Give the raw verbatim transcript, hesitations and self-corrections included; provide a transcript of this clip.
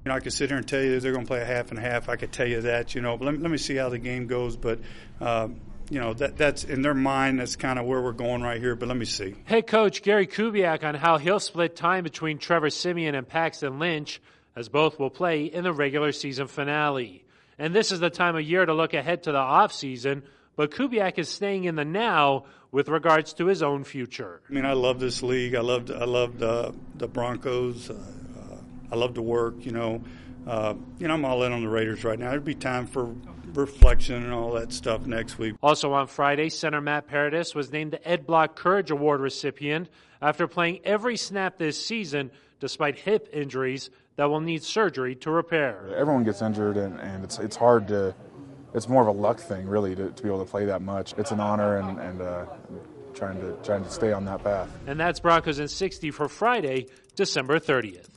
You know, I could sit here and tell you they're going to play a half and half. I could tell you that, you know, but let me, let me see how the game goes. But, uh, you know, that that's in their mind, that's kind of where we're going right here. But let me see. Head coach Gary Kubiak on how he'll split time between Trevor Siemian and Paxton Lynch, as both will play in the regular season finale. And this is the time of year to look ahead to the offseason, but Kubiak is staying in the now with regards to his own future. I mean, I love this league. I love I love the, the Broncos. Uh, I love to work, you know. Uh, you know, I'm all in on the Raiders right now. There'll be time for reflection and all that stuff next week. Also on Friday, center Matt Paradis was named the Ed Block Courage Award recipient after playing every snap this season despite hip injuries that will need surgery to repair. Everyone gets injured, and, and it's it's hard to – it's more of a luck thing, really, to, to be able to play that much. It's an honor, and, and uh, trying to trying to stay on that path. And that's Broncos in sixty for Friday, December thirtieth.